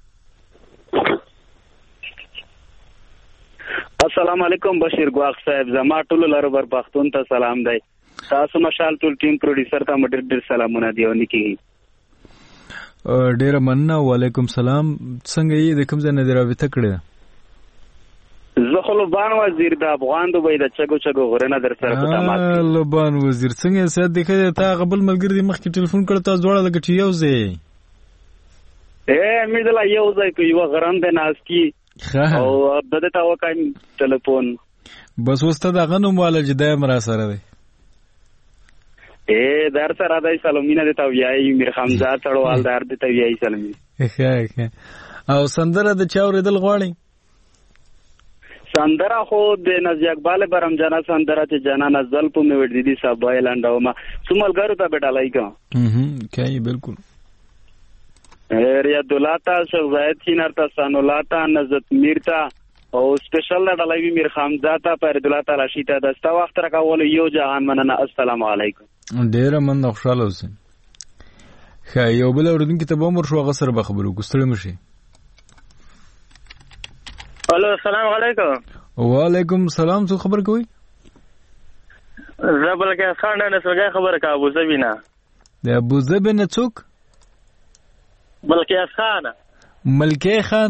السلام علیکم بشیر ګواخ صاحب، زما ټول لربر پښتون ته سلام دی. تاسو مشال ټول ټیم پروډوسر ته ډېر سلامونه دی ونکي. ډېر مننه. وعلیکم سلام. څنګه یې د کوم ځای نه راوته کړی؟ زخلوبان وزیر د افغان دوبۍ د چګو غرنه در سره په تماس. لوبان وزیر څنګه سات دی کړه؟ تا قبل ملګری دی مخکې ټلیفون کړ تاسو جوړه لګ چې یو ځای مې دلا یو ځای کو یو غران د ناس کی او دته تا وکایم ټلیفون بس وسته دا غنوم والا چې دایم را سره دی در سره دای سلامینه د تویای میر حمزه تړوال در د تویای سلامي. او سندره د چاورېدل غواړي؟ سندره خو د نزی اقبال برمجانه سندره چې جانا نزل په مې ور دي صاحب ایلانډو ما سملګرو ته بیٹالای کا کوي بالکل ریاض دولاتا شیخ زاید کینرتا سانولاتا نزت میرتا او سپیشل ډالای میر حمزه تا پر دولاتا راشیدا دستا وخت راکول یو جهان مننه. السلام علیکم. ډیر من خوشاله اوسئ. خا یو بل اوردونکو ته به مر شو غسر به خبرو ګستړی مشي. الو السلام علیکم. وعلیکم السلام. څه خبر کوي؟ زبل کې خان نه سوګه خبر کا ابو زبینا. د ابو زبینا څوک؟ بلکې خان. ملکی خان.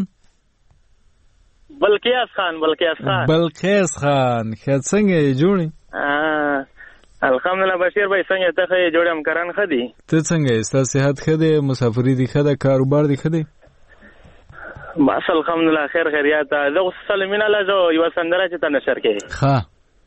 بلکې خان. بلقیس خان. خیر څنګه جوړی؟ الحمدلله. بشیر بھائی څنګه ته جوړم کران خدي؟ ته څنګه است؟ صحت خده؟ مسافری دی خده؟ کاروبار دی خده؟ بس الحمدلله خیر خیریات. زه سلامینه لزو یو سندره چې ته نشر کې. ها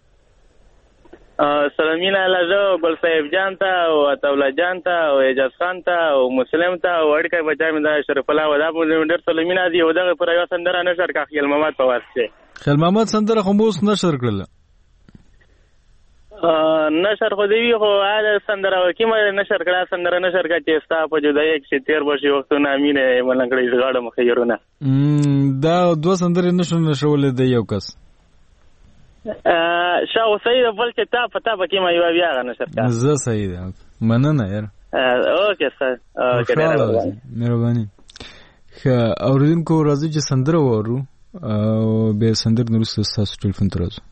سلامینه لزو ګل صاحب جان ته او تولا جان ته او اجاز خان ته او مسلم ته او اړکه بچا مې دا شرف الله ودا په ډېر سلامینه دی او دغه پر یو سندره نشر کا خیل محمد په واسطه. خیل محمد سندره خو موږ نشر کړل. نشر خو دی خو هغه سندره کیمه نشر کړه سندره نشر کا چې ستا په جدای کې 13 ورځې وخت نه امینه ملنګړي زغاړه مخیرونه دا دوه سندره نشول دی یو کس شاو سید بل چې تا پتا پکې ما یو بیا نشر کا زه سید مننه یار. اوکې سر اوکې مهرباني. اوریدونکو راځي چې سندره وورو او به سندره نورسته تاسو ټلیفون تر راځو.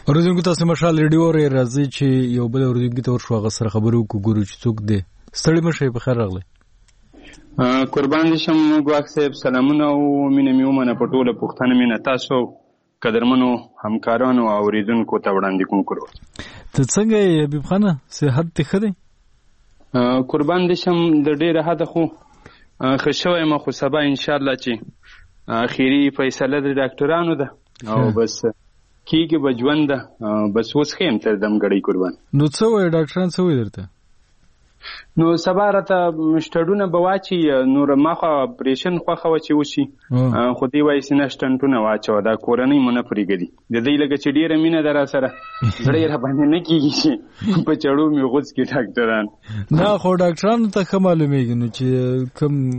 اوریدونکو تاسو مشال ریډیو اورئ، راځي چې یو بل اوریدونکو ته ورشو هغه سره خبرو وکړو چې څوک دی. ستړي مشه په خیر راغلی. قربان دي شم ګواښ صاحب، سلامونه او مینه مې ومنه په ټوله پښتانه مینه تاسو قدرمنو همکارانو او اوریدونکو ته وړاندې کوم کړو. ته څنګه یې حبیب خانه؟ صحت دې ښه دی؟ قربان دي شم د ډېره حده خو ښه شوی یم، خو سبا انشاءالله چې اخري فیصله د ډاکټرانو ده او بس کیږي به ژوند ده، بس اوس ښه یم تر دم ګړی قربان. نو څه وایي ډاکټران، څه وایي درته؟ نو سبا راته سټډونه به واچي، نور ما خو اپریشن خوښه وه چې وشي، خو دوی وایي سینه سټنټونه واچوه، دا کورنۍ مو نه پرېږدي. د دوی لکه چې ډېره مینه ده را سره، زړه یې راباندې نه کېږي چې په چړو مې غوڅ کړي ډاکټران. نه خو ډاکټرانو ته ښه معلومېږي نو چې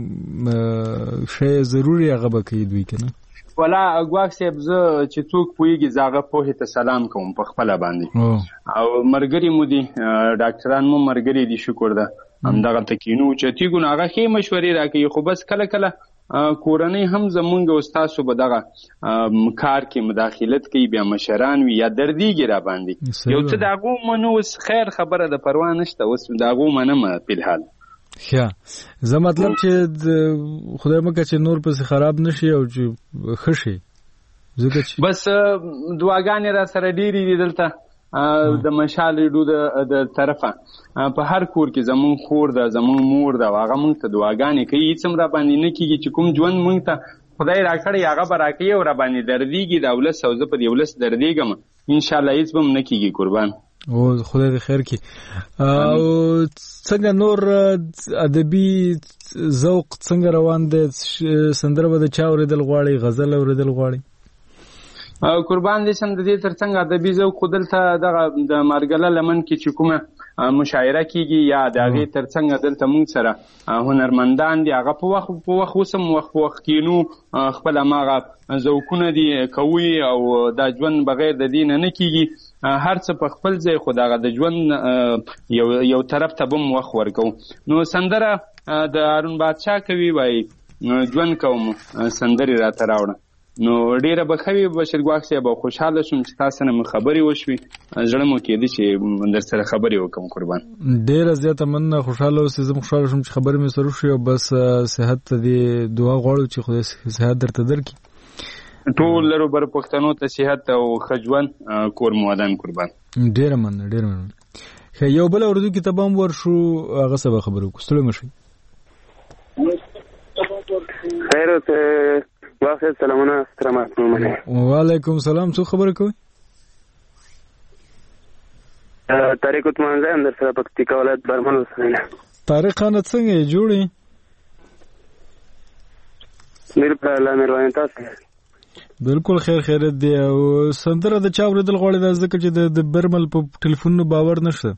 کوم شی ضروري هغه به کوي دوی که نه. ولا ګواښ صاحب زه چې څوک پوهېږي زه هغه پوهې ته سلام کوم په خپله باندې، او ملګري مو دي ډاکټران مو ملګري دي، شکر ده همدغلته کینو چتیږو نو هغه ښې مشورې راکوي. خو بس کله کله کورنۍ هم زمونږ او ستاسو به دغه کار کې مداخلت کوي، بیا مشران وي یا دردیږي را باندې، یو څه د هغو منو اوس خیر خبره د پروا نشته، اوس د هغو منمه فلحال. ښه زه مطلب چې خدای مکه چې نور پسې خراب نشي او چې ښه شي، ځکه چې بس دعاګانې را سره ډېرې دي دلته د مشال ریډیو د طرفه، په هر کور کې زمونږ خور ده، زمونږ مور ده، هغه مونږ ته دعاګانې کوي. هېڅ هم را باندې نه کېږي چې کوم ژوند مونږ ته خدای را کړی هغه به را کوي او را باندې دردېږي د ولس، او زه په دې ولس دردېږم انشاءالله، هېڅ به هم نه کېږي قربان. او خدای دې خیر کړي. او څنګه نور ادبي ذوق څنګه روان دی؟ سندره به د چا اورېدل غواړي، غزل اورېدل غواړي؟ قربان دې شم د دې تر څنګ ادبي ذوق خو دلته دغه د مارګله لمن کې چې کومه مشاعره کېږي یا د هغې تر څنګ دلته موږ سره هنرمندان دي، هغه په وخت اوس هم وخت په وخت کینو، خپل هماغه ذوقونه دي کوي، او دا ژوند بغیر د دې نه کېږي. هر څه په خپل ځای، خو دغه د ژوند یو طرف ته به هم وخت ورکوو. نو سندره د هارون بادشاه کوي، وایي ژوند کوم سندرې راته راوړه. نو ډېره به ښه وي بشیر ګواښ صاحب، او خوشحاله شوم چې تاسو نه مې خبرې وشوې، زړه مو کېدي چې در سره خبرې وکړم قربان. ډېره زیاته مننه، خوشحاله اوسئ. زه خوشحاله شوم چې خبرې مې سره وشوې، او بس صحت ته دې دعا غواړو چې خدای صحت درته درکړي. ټول لرو بر پښتنو ته صحت او ښه ژوند کور مو ودان قربان. ډېره مننه، ډېره مننه. یو بل اورېدونکي ته به هم ورشو، هغه څه به خبرې وکړو. ستړي مه شئ. خیر اوسئ. واخر سلامونه سترمات منه. وعلیکم سلام. څو خبرې کوي؟ طارق عثمان زه هم در سره پکتیکا ولایت برمل اوسېږم. طارق خانه څنګه یې جوړې؟ بالکل الله مهرباني تاسو. بالکل خیر خیرت دی. او سندره د چا اورېدل غواړي؟ دا ځکه چې د برمل په ټلیفونونو باور نشته.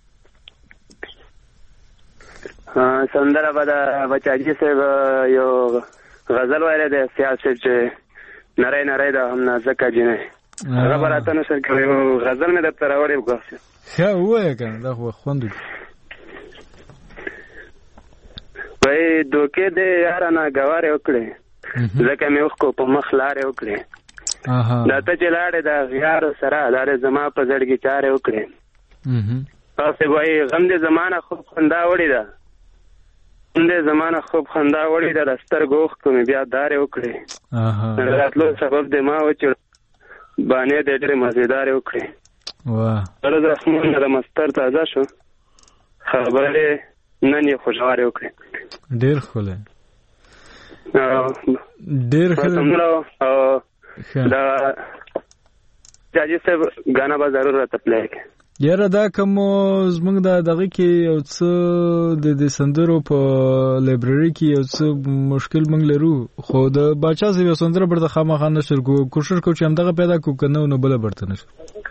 سندره به د بچاجي صاحب یو غزل ویلی دی، سیال صاحب چې نری نری ده هم نازکه جینۍ، هغه به راته نشر کوي. یو غزل مې درته راوړی ګواښ صاحب. ښه ووایه که نه، دا خو خوند وکړي. وایي دوکې دې یاره ناګوارې وکړې، ځکه مې اوښکو په مخ لارې وکړې، دا ته چې لاړې د غیارو سره، دا دې زما په زړګي چارې وکړې. تاسې وایي غم دې زما نه خوب خندا وړې ده، غم دې زما نه خوب خندا وړې ده، د سترګو اوښکو مې بیا دارې وکړې، راتلو سبب دې ما وچړ، بانې دې ډېرې مزېدارې وکړې. زړه زخمونه د مستر تازه شو، خبرې نن یې خوشوارې وکړې. ډېر ښکلی، ډېر ښه. او دا جاجي صاحب ګانا به ضرور راته پلی کړي. یاره دا کوم زمونږ دغه کې یو څه د سندرو په لایبرري کې یو څه مشکل موږ لرو، خو د باچا صاحب یو سندره برته خامخا نشر کوو، کوشش کوو چې همدغه پیدا کوو، که نه نو بله برته نشر.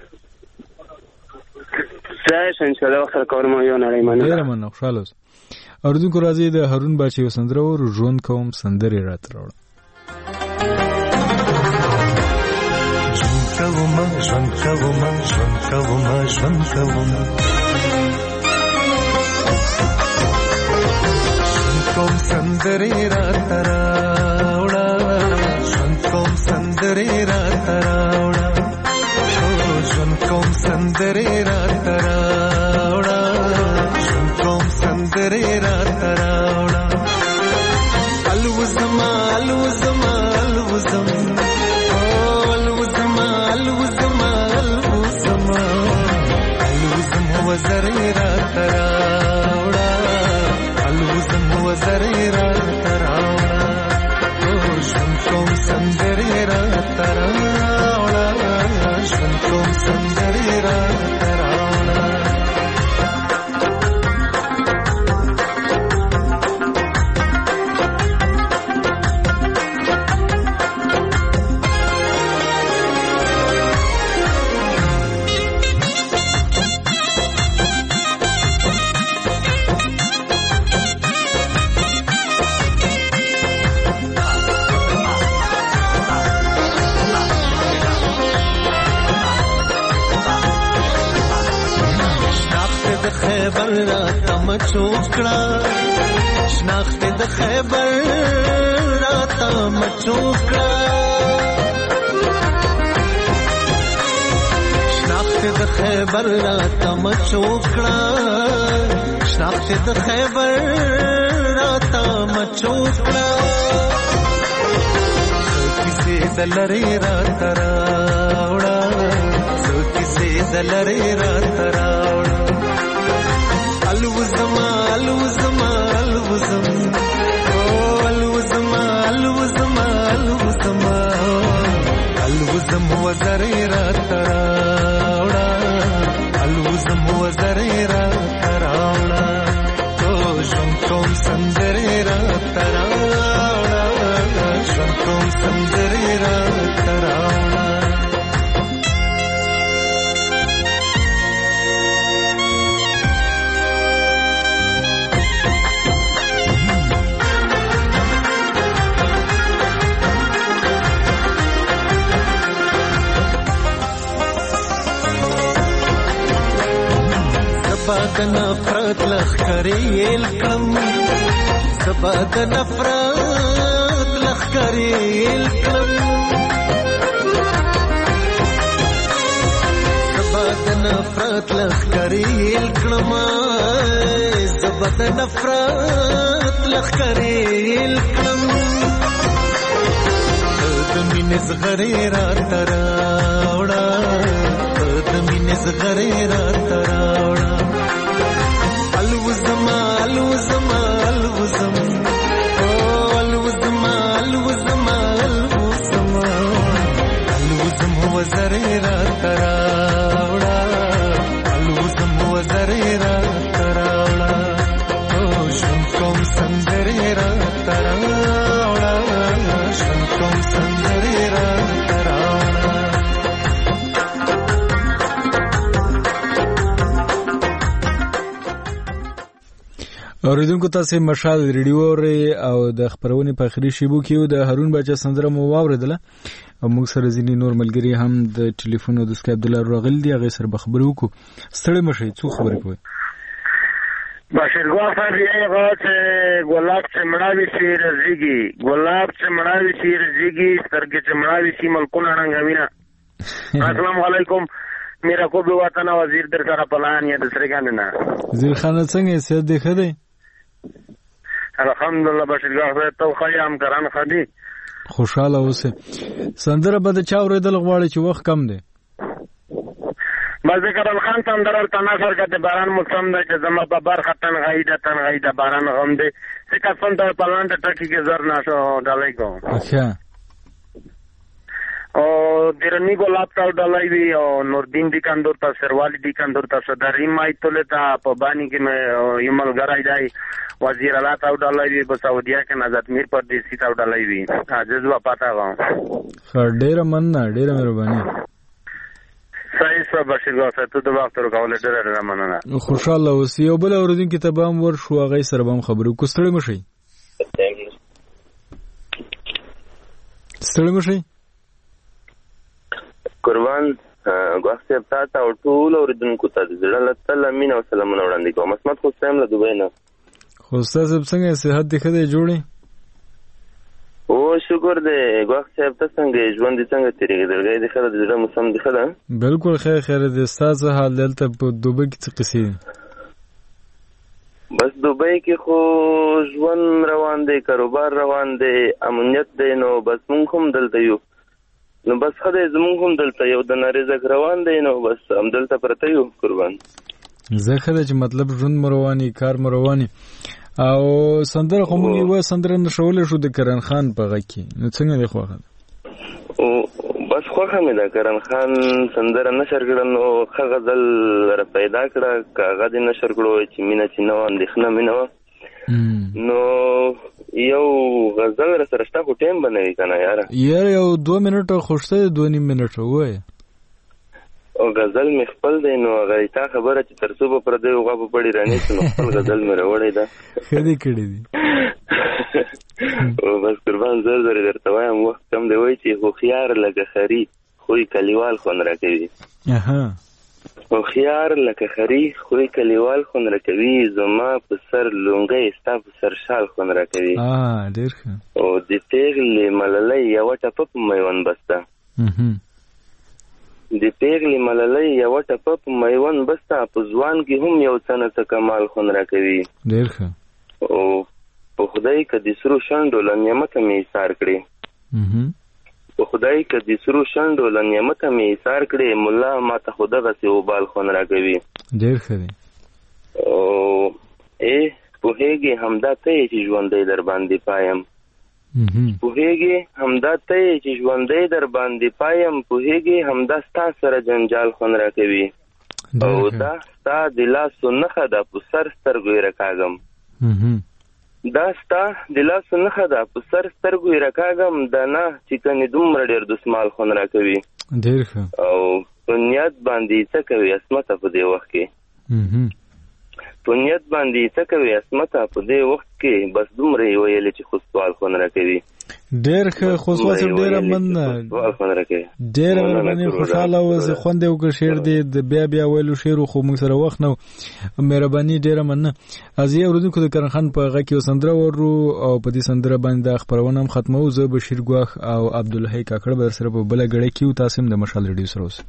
انشاءالله وخت راکوم یو نړۍ مننه. ډېره مننه، خوشحاله اوسه. اورېدونکو راځئ د هارون باچا یو سندره ور ژوند کوم سندرې راته راوړه. ژوند کوم ژوند کوم ژوند کوم کوم سندرې راته راوړه، ژوند کوم سندرې راته راوړه، ژوند سندرې راته راوړه ژوند کوم سندرې راته راوړه الوزما الوزما الوزم الوزما الوزما الوزما الوزم وزرې راته راوړه الوزم وزرې راته راوړه ژوند کوم سندرې راته راوړه ژوند کوم سندرې راته راوړه خیبر راته مچوکړه شناخت د خیبر راته مچوکړه شناخت د خیبر راته مچوکړه شناخت د خیبر راته مچوکړه کیسې د لرې راته راوړه کیسې د لرې راته راوړه الوزما الوزما الوزم الوزما الوزما الوزما الوزم وزرې راته راوړه الوزم وزرې راته راوړه ژوند کوم سندرې راته راوړه ژوند کوم سندرې راته راوړه سبا د نفرت لخکرې الکم سبا د نفرت لخکرې الکم سبا د نفرت لخکرې الکم سبا د نفرت لخکرې الکم د مینې زغرې راته راوړه د مینې زغرې راته راوړه الوزما الوزما الوزم الوزما الوزما الوزما الوزم وزرې راته راوړه الوزم وزرې راته راوړه ژوند کوم سندرې راته راوړه ژوند کوم سندرې راته راوړه اوریدونکو تاسو مشال ریډیو او د خبرونې په اخري شیبو کې د هارون بچا سندره مو واوریدله او موږ سره ځینې نور ملګری هم د ټلیفون او د سکایپ د لارې راغلي دي هغه سره به خبرې وکړو ستړي مشئ څو خبرې کوي باشرګوا صاحب یې غواړي ګلاب چې مړاوي شي رزيږي ګلاب چې مړاوي شي رزيږي سترګې چې مړاوي شي ملکونه رنگوینه السلام علیکم میرا کو به وطن وزیر در سره پلان یا د سرګان نه وزیر خان څنګه سید دی خدای الحمدلله باشرګوا صاحب تو خیام کران خدي خوشاله اوسه سندره به د چا اوریدل غواړي چې وخت کم دی مزه کرم خان تندرل تناصر کته باران موسم د زما په برخه تن غیده باران غم دی څنګه څنګه پلان د ټکی کې زر ناشو ډالای کو اچھا او درنی ګلاب تاو ډالای وی او نوردین دی کاندور تا سروالی دی کاندور تا صدری مای توله تا په بانی کې مې یمل غړای دی وزیر اعلی تاو ډالای وی په سعودیا کې نازت میر پردیسی تاو ډالای وی عجز و پتا غو ډېر مننه ډېر مهرباني صحیح صاحب بشیر صاحب ته د وخت ورکول ډېر مننه خوشاله اوسئ او بل اوریدونکو ته به هم ور شو هغه سره به هم خبرو کوستړی مشي ستړی مشي قربان غوښته پتا او ټول اوریدونکو ته د زړه له تل امین او سلامونه وړاندې کوم اسمت خو سم له دوبۍ نه خو تاسو څنګه صحت دې خدای جوړي او شکر دی ګواښ صاحب ته څنګه ژوند دې څنګه تېرېږي درګۍ دې ښه ده د زړه موسم دې ښه ده بالکل خیر دی ستاسو حال دلته په دوبۍ کې څه قصې دي بس دوبۍ کې خو ژوند روان دی کاروبار روان دی امنیت دی نو بس مونږ هم دلته یو نو بس ښه دی زمونږ هم دلته یو د رزق روان دی نو بس همدلته پرته یو قربان زه ښه ده چې مطلب ژوند مو رواني کار مو رواني او سندره خو موږ یوه سندره نښولی شو د کرن خان په غږ کې نو څنګه دی خوښه ده بس خوښه مې ده کرن خان سندره نشر کړه نو ښه غزل را پیدا کړه که هغه دې نشر کړو چې مینه چې نه وه اندېښنه مې نه وه نو یو غزل را سره شته خو ټایم به نه وي که نه یاره یو 2 منټه خو شته دی 2.5 منټه ووایه او غزل مې خپل دی نو هغه تا خبره چې تر څو به پردی غوا په پړي رانیسو نو خپل غزل مې راوړی ده ښه دې کړی دي او بس قربان زر درته وایم وخت کم دی وایي چې هوښیار لکه خري خوی کلیوال خوند راکوي هوښیار لکه خري خوی کلیوال خوند راکوي زما په سر لونګۍ ستا په سر شال خوند راکوي ډېر ښه او د پیغلې ملالۍ یوه ټپه په میوند بسته د پیغلې ملالۍ یوه ټپه په میوند بسته په ځوان کې هم یو څه نه څه کمال خوند راکوي ډېر ښه او په خدای که د سرو شنډو له نعمته مې ایثار کړې په خدای که د سرو شنډو له نعمته مې ایثار کړې ملا ماته خو دغسې وبال خوند راکوي ډېر ښه دی او پوهېږې همدا ته یې چې ژوندی در باندې پایم پوهېږې همدا ته یې چې ژوندی در باندې پایم پوهېږې همدا ستا سره جنجال خوند راکوي او دا ستا د لاسو نښه ده په سر سترګو یې رکاږم دا ستا د لاسو نښه ده په سر سترګو یې رکاږم دا نه چې کنې دومره ډېر دسمال خوند راکوي ډېر ښه او په نیت باندې څه کوي عصمته په دې وخت کې په نیت باندې څه کوي عصمته په دې وخت کې بس دومره یې ویلې چې خو سوال خوند راکوي ډېر ښه خو صاحب ډېره مننه ډېره مهرباني خوشحاله اوسې خوند یې وکړه شعر دی د بیا ویلو شعر خو موږ سره وخت نه مهرباني ډېره مننه عزیز اورېدونکو د کرن خان په غږ کې یو سندره ورو او په دې سندره باندې دا خپرونه هم ختمو زه بشیر ګواښ او عبدالحی کاکړ به درسره په بله ګړۍ کې یو تاسو هم د مشال ریډیو سره اوسئ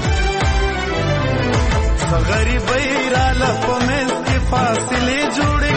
غریبۍ را لپمنځ کې فاصلې جوړې